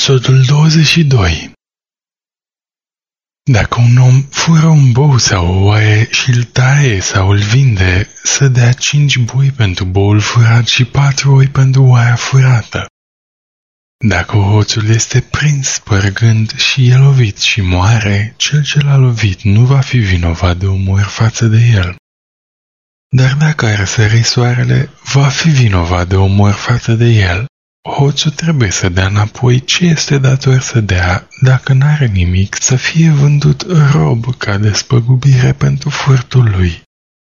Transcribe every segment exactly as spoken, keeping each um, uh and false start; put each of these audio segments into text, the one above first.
Episodul douăzeci și doi. Dacă un om fură un bou sau o oaie și îl taie sau îl vinde, să dea cinci boi pentru boul furat și patru oi pentru oaia furată. Dacă hoțul este prins spărgând și e lovit și moare, cel ce l-a lovit nu va fi vinovat de omor față de el. Dar dacă ar sări soarele, va fi vinovat de omor față de el. Hoțul trebuie să dea înapoi ce este dator să dea, dacă n-are nimic, să fie vândut rob ca despăgubire pentru furtul lui.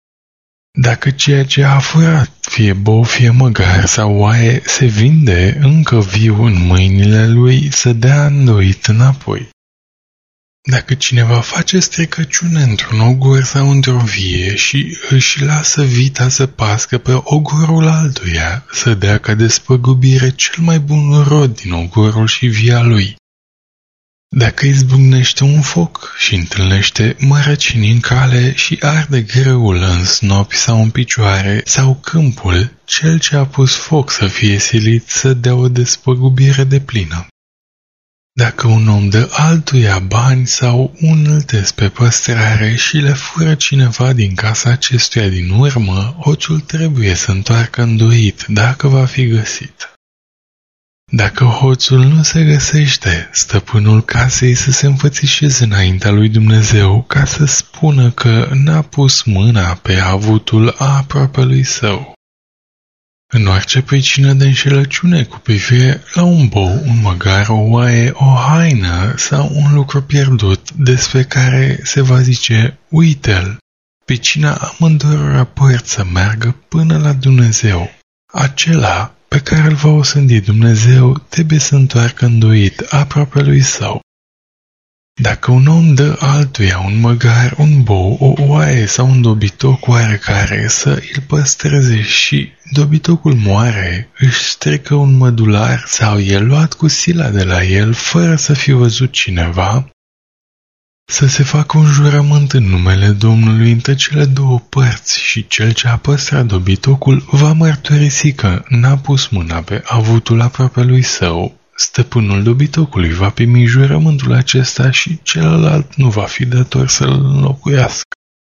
Dacă ceea ce a furat, fie bou, fie măgar sau oaie, se vinde încă viu în mâinile lui, să dea îndoit înapoi. Dacă cineva face stricăciune într-un ogur sau într-o vie și își lasă vita să pască pe ogorul altuia, să dea ca despăgubire cel mai bun rod din ogorul și via lui. Dacă izbucnește un foc și întâlnește mărăcini în cale și arde grâul în snopi sau în picioare sau câmpul, cel ce a pus foc să fie silit să dea o despăgubire deplină. Dacă un om dă altuia bani sau uneltesc pe păstrare și le fură cineva din casa acestuia din urmă, hoțul trebuie să întoarcă îndoit dacă va fi găsit. Dacă hoțul nu se găsește, stăpânul casei să se înfățișeze înaintea lui Dumnezeu ca să spună că n-a pus mâna pe avutul aproapelui său. În orice pricină de înșelăciune cu privire la un bou, un măgar, o oaie, o haină sau un lucru pierdut despre care se va zice, uite-l, pricina amândurora părți să meargă până la Dumnezeu. Acela pe care îl va osândi Dumnezeu trebuie să întoarcă îndoit aproape lui său. Dacă un om dă altuia un măgar, un bou, o oaie sau un dobitoc oarecare să îl păstreze și dobitocul moare, își strică un mădular sau e luat cu sila de la el fără să fi văzut cineva, să se facă un jurământ în numele Domnului între cele două părți și cel ce a păstrat dobitocul va mărturisi că n-a pus mâna pe avutul aproapelui său. Stăpânul dobitocului va primi jurământul acesta și celălalt nu va fi dator să-l înlocuiască.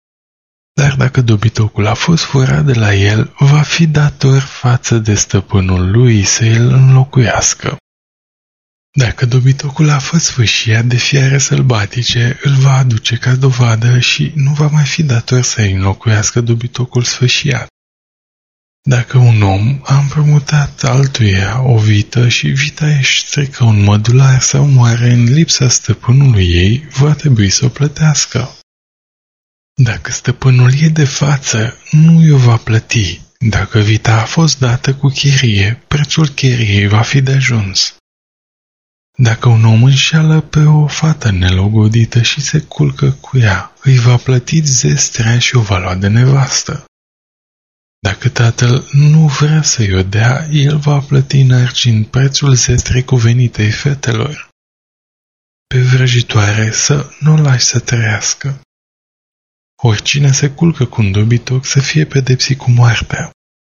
Dar dacă dobitocul a fost furat de la el, va fi dator față de stăpânul lui să îl înlocuiască. Dacă dobitocul a fost sfâșiat de fiare sălbatice, îl va aduce ca dovadă și nu va mai fi dator să-i înlocuiască dobitocul sfâșiat. Dacă un om a împrumutat altuia o vită și vita își strică un mădular sau moare în lipsa stăpânului ei, va trebui să o plătească. Dacă stăpânul e de față, nu i-o va plăti. Dacă vita a fost dată cu chirie, prețul chiriei va fi de ajuns. Dacă un om înșeală pe o fată nelogodită și se culcă cu ea, îi va plăti zestrea și o va lua de nevastă. Dacă tatăl nu vrea să-i o dea, el va plăti în argint prețul zestrei cuvenitei fetelor. Pe vrăjitoare să nu o lași să trăiască. Oricine se culcă cu un dobitoc să fie pedepsit cu moartea.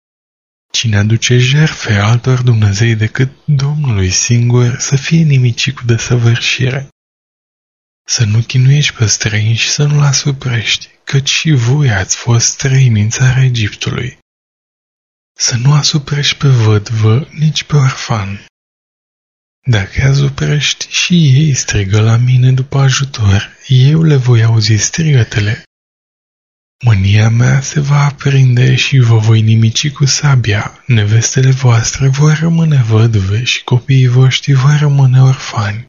Cine aduce jertfe altor Dumnezei decât Domnului singur să fie nimicit cu desăvârșire. Să nu chinuiești pe străini și să nu-l asuprești, căci și voi ați fost străini în țara Egiptului. Să nu asuprești pe vădvă, nici pe orfan. Dacă asuprești, și ei strigă la mine după ajutor, eu le voi auzi strigătele. Mânia mea se va aprinde și vă voi nimici cu sabia, nevestele voastre vor rămâne vădve și copiii voștri vor rămâne orfani.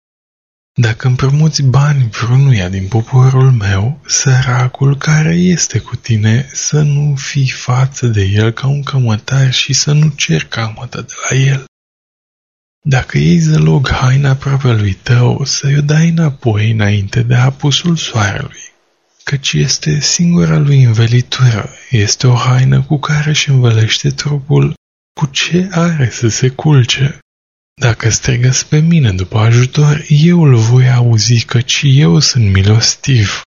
Dacă împrumuți bani vrenuia din poporul meu, săracul care este cu tine să nu fii față de el ca un cămătar și să nu ceri camătă de la el. Dacă iei zălog haina aproape lui tău, să-i o dai înapoi înainte de apusul soarelui, căci este singura lui învelitură, este o haină cu care își învălește trupul, cu ce are să se culce. Dacă strigă spre mine după ajutor, eu îl voi auzi, căci eu sunt milostiv.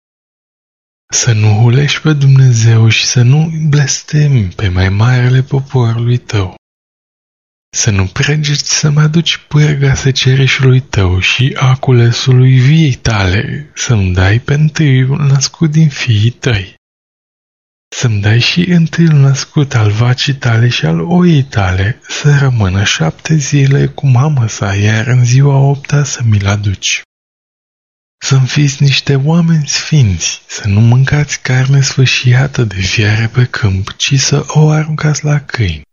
Să nu hulești pe Dumnezeu și să nu blestemi pe mai marele poporului tău. Să nu pregeți să-mi aduci pârga secerișului tău și aculesului viei tale, să-mi dai pe întâiul născut din fiii tăi. Să-mi dai și întâiul născut al vacii tale și al oii tale, să rămână șapte zile cu mama sa, iar în ziua opta să mi-l aduci. Să-mi fiți niște oameni sfinți, să nu mâncați carne sfâșiată de fiare pe câmp, ci să o aruncați la câini.